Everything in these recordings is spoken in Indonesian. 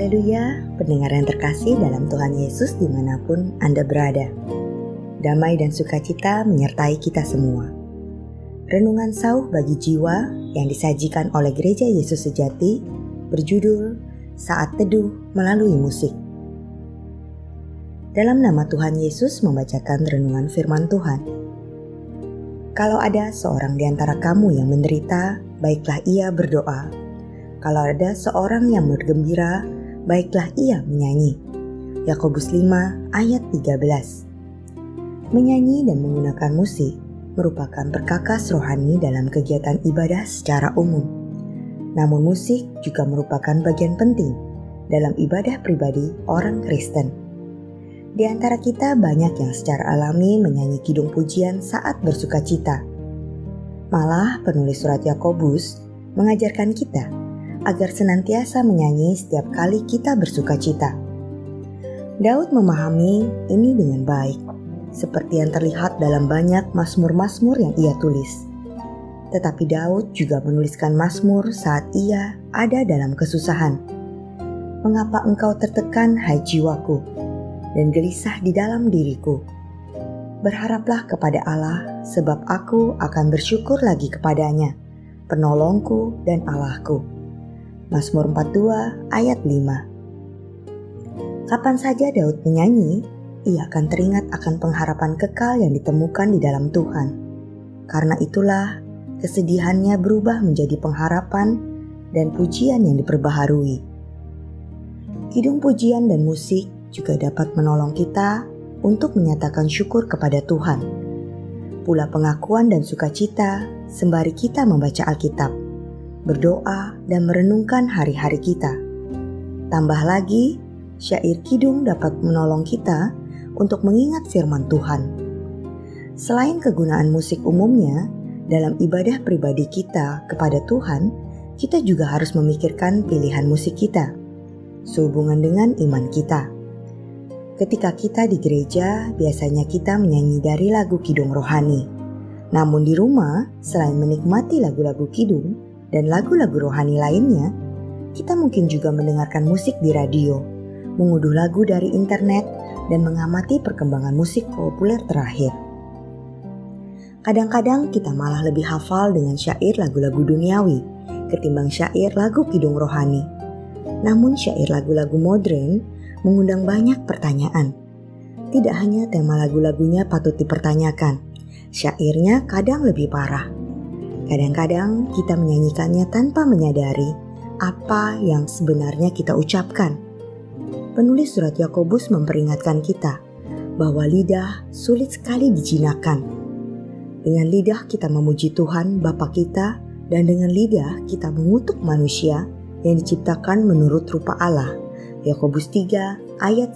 Haleluya, pendengar yang terkasih dalam Tuhan Yesus dimanapun Anda berada. Damai dan sukacita menyertai kita semua. Renungan sauh bagi jiwa yang disajikan oleh Gereja Yesus Sejati berjudul Saat Teduh Melalui Musik. Dalam nama Tuhan Yesus membacakan renungan firman Tuhan. Kalau ada seorang di antara kamu yang menderita, baiklah ia berdoa. Kalau ada seorang yang bergembira, baiklah ia menyanyi. Yakobus 5 ayat 13. Menyanyi dan menggunakan musik merupakan perkakas rohani dalam kegiatan ibadah secara umum. Namun musik juga merupakan bagian penting dalam ibadah pribadi orang Kristen. Di antara kita banyak yang secara alami menyanyi kidung pujian saat bersukacita. Malah penulis surat Yakobus mengajarkan kita agar senantiasa menyanyi setiap kali kita bersukacita. Daud memahami ini dengan baik, seperti yang terlihat dalam banyak mazmur-mazmur yang ia tulis. Tetapi Daud juga menuliskan mazmur saat ia ada dalam kesusahan. Mengapa engkau tertekan, hai jiwaku, dan gelisah di dalam diriku? Berharaplah kepada Allah, sebab aku akan bersyukur lagi kepadanya, penolongku dan Allahku. Mazmur 42 ayat 5. Kapan saja Daud menyanyi, ia akan teringat akan pengharapan kekal yang ditemukan di dalam Tuhan. Karena itulah kesedihannya berubah menjadi pengharapan dan pujian yang diperbaharui. Kidung pujian dan musik juga dapat menolong kita untuk menyatakan syukur kepada Tuhan. Pula pengakuan dan sukacita sembari kita membaca Alkitab, berdoa dan merenungkan hari-hari kita. Tambah lagi, syair kidung dapat menolong kita untuk mengingat firman Tuhan. Selain kegunaan musik umumnya, dalam ibadah pribadi kita kepada Tuhan, kita juga harus memikirkan pilihan musik kita, sehubungan dengan iman kita. Ketika kita di gereja, biasanya kita menyanyi dari lagu kidung rohani. Namun di rumah, selain menikmati lagu-lagu kidung dan lagu-lagu rohani lainnya, kita mungkin juga mendengarkan musik di radio, mengunduh lagu dari internet, dan mengamati perkembangan musik populer terakhir. Kadang-kadang kita malah lebih hafal dengan syair lagu-lagu duniawi ketimbang syair lagu kidung rohani. Namun syair lagu-lagu modern mengundang banyak pertanyaan. Tidak hanya tema lagu-lagunya patut dipertanyakan, syairnya kadang lebih parah. Kadang-kadang kita menyanyikannya tanpa menyadari apa yang sebenarnya kita ucapkan. Penulis surat Yakobus memperingatkan kita bahwa lidah sulit sekali dijinakkan. Dengan lidah kita memuji Tuhan Bapa kita, dan dengan lidah kita mengutuk manusia yang diciptakan menurut rupa Allah. Yakobus 3 ayat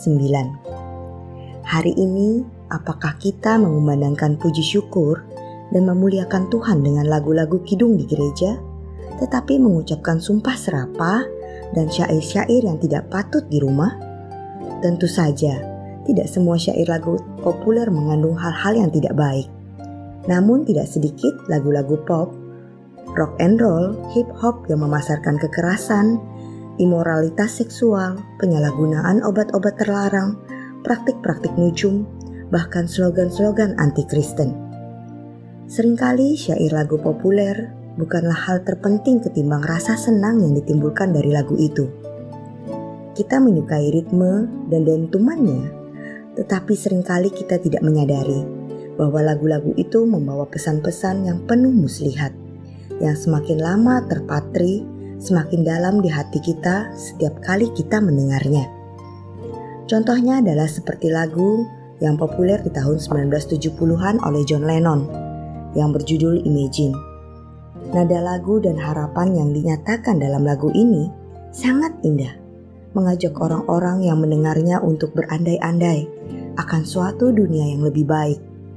9. Hari ini, apakah kita mengumandangkan puji syukur dan memuliakan Tuhan dengan lagu-lagu kidung di gereja, tetapi mengucapkan sumpah serapah dan syair-syair yang tidak patut di rumah? Tentu saja, tidak semua syair lagu populer mengandung hal-hal yang tidak baik. Namun tidak sedikit lagu-lagu pop, rock and roll, hip hop yang memasarkan kekerasan, imoralitas seksual, penyalahgunaan obat-obat terlarang, praktik-praktik nujum, bahkan slogan-slogan anti-Kristen. Seringkali syair lagu populer bukanlah hal terpenting ketimbang rasa senang yang ditimbulkan dari lagu itu. Kita menyukai ritme dan dentumannya, tetapi seringkali kita tidak menyadari bahwa lagu-lagu itu membawa pesan-pesan yang penuh muslihat, yang semakin lama terpatri, semakin dalam di hati kita setiap kali kita mendengarnya. Contohnya adalah seperti lagu yang populer di tahun 1970-an oleh John Lennon, yang berjudul Imagine. Nada lagu dan harapan yang dinyatakan dalam lagu ini sangat indah, mengajak orang-orang yang mendengarnya untuk berandai-andai akan suatu dunia yang lebih baik.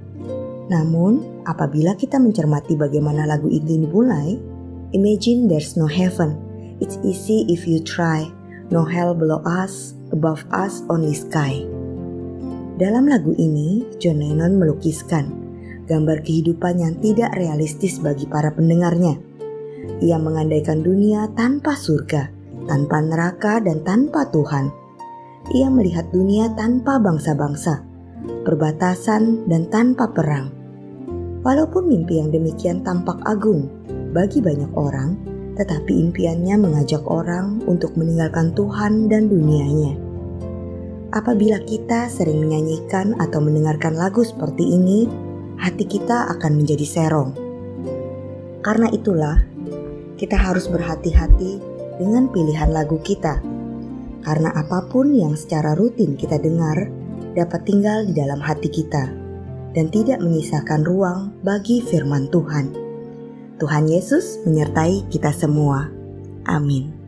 Namun, apabila kita mencermati bagaimana lagu ini dimulai, Imagine there's no heaven, it's easy if you try, no hell below us, above us only sky. Dalam lagu ini, John Lennon melukiskan gambar kehidupan yang tidak realistis bagi para pendengarnya. Ia mengandaikan dunia tanpa surga, tanpa neraka dan tanpa Tuhan. Ia melihat dunia tanpa bangsa-bangsa, perbatasan dan tanpa perang. Walaupun mimpi yang demikian tampak agung bagi banyak orang, tetapi impiannya mengajak orang untuk meninggalkan Tuhan dan dunianya. Apabila kita sering menyanyikan atau mendengarkan lagu seperti ini, hati kita akan menjadi serong. Karena itulah, kita harus berhati-hati dengan pilihan lagu kita. Karena apapun yang secara rutin kita dengar dapat tinggal di dalam hati kita dan tidak menyisakan ruang bagi firman Tuhan. Tuhan Yesus menyertai kita semua. Amin.